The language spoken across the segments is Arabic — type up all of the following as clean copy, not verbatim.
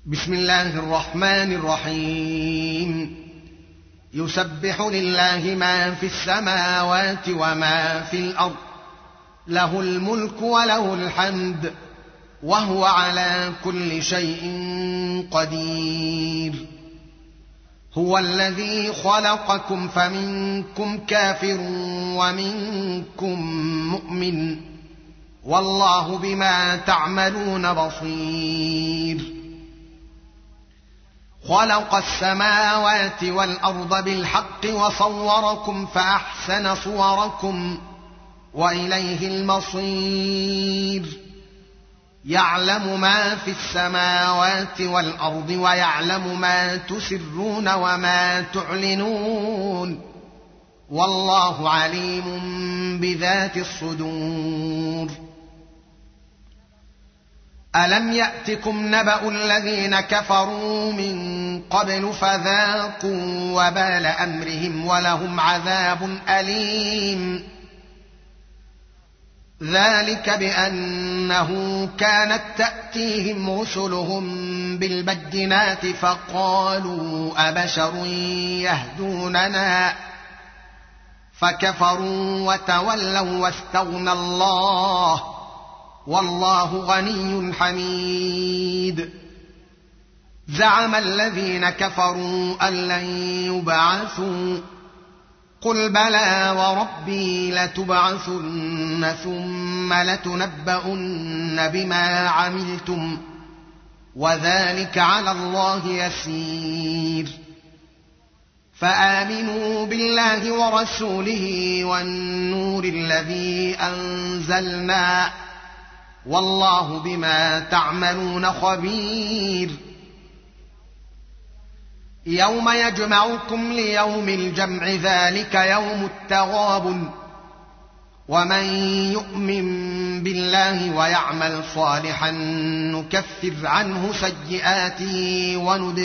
بسم الله الرحمن الرحيم. يسبح لله ما في السماوات وما في الأرض، له الملك وله الحمد، وهو على كل شيء قدير. هو الذي خلقكم فمنكم كافر ومنكم مؤمن، والله بما تعملون بصير. خلق السماوات والأرض بالحق وصوركم فأحسن صوركم وإليه المصير. يعلم ما في السماوات والأرض ويعلم ما تسرون وما تعلنون، والله عليم بذات الصدور. ألم يأتكم نبأ الذين كفروا من قبل فذاقوا وبال أمرهم ولهم عذاب أليم. ذلك بأنه كانت تأتيهم رسلهم بالبينات فقالوا أبشر يهدوننا، فكفروا وتولوا واستغنى الله، والله غني حميد. زعم الذين كفروا أن لن يبعثوا، قل بلى وربي لتبعثن ثم لتنبؤن بما عملتم، وذلك على الله يسير. فآمنوا بالله ورسوله والنور الذي أنزلنا، والله بما تعملون خبير. يوم يجمعكم ليوم الجمع، ذلك يوم التغابن. ومن يؤمن بالله ويعمل صالحا نكفر عنه سيئاته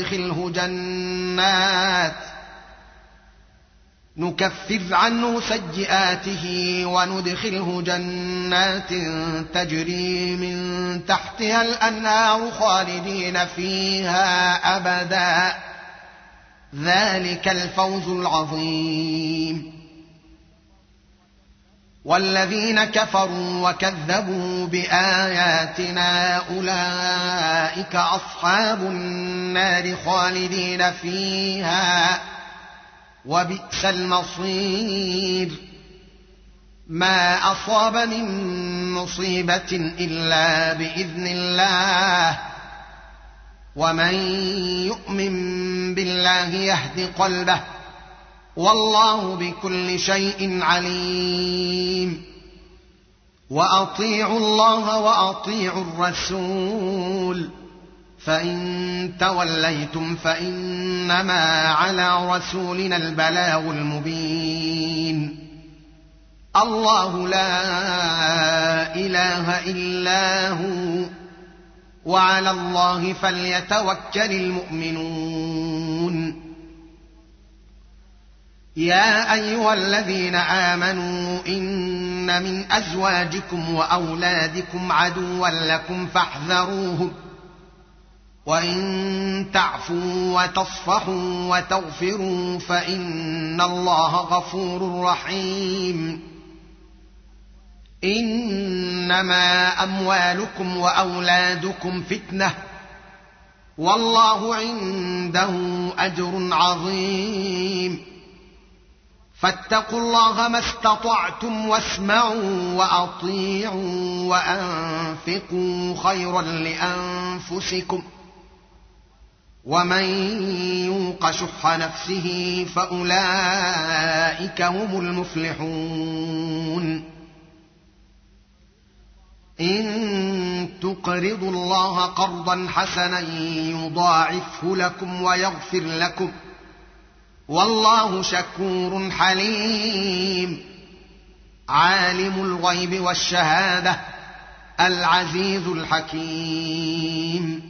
وندخله جنات تجري من تحتها الأنهار خالدين فيها أبدا، ذلك الفوز العظيم. والذين كفروا وكذبوا بآياتنا أولئك أصحاب النار خالدين فيها، وبئس المصير. ما أصاب من مصيبة إلا بإذن الله، ومن يؤمن بالله يهد قلبه، والله بكل شيء عليم. وأطيعوا الله وأطيعوا الرسول، فإن توليتم فإنما على رسولنا البلاغ المبين. الله لا إله إلا هو، وعلى الله فليتوكل المؤمنون. يا أيها الذين آمنوا إن من أزواجكم وأولادكم عدوا لكم فاحذروهم، وإن تعفوا وتصفحوا وتغفروا فإن الله غفور رحيم. إنما أموالكم وأولادكم فتنة، والله عنده أجر عظيم. فاتقوا الله ما استطعتم، واسمعوا وأطيعوا وأنفقوا خيرا لأنفسكم، ومن يوق شح نفسه فأولئك هم المفلحون. إن تقرضوا الله قرضا حسنا يضاعفه لكم ويغفر لكم، والله شكور حليم. عالم الغيب والشهادة العزيز الحكيم.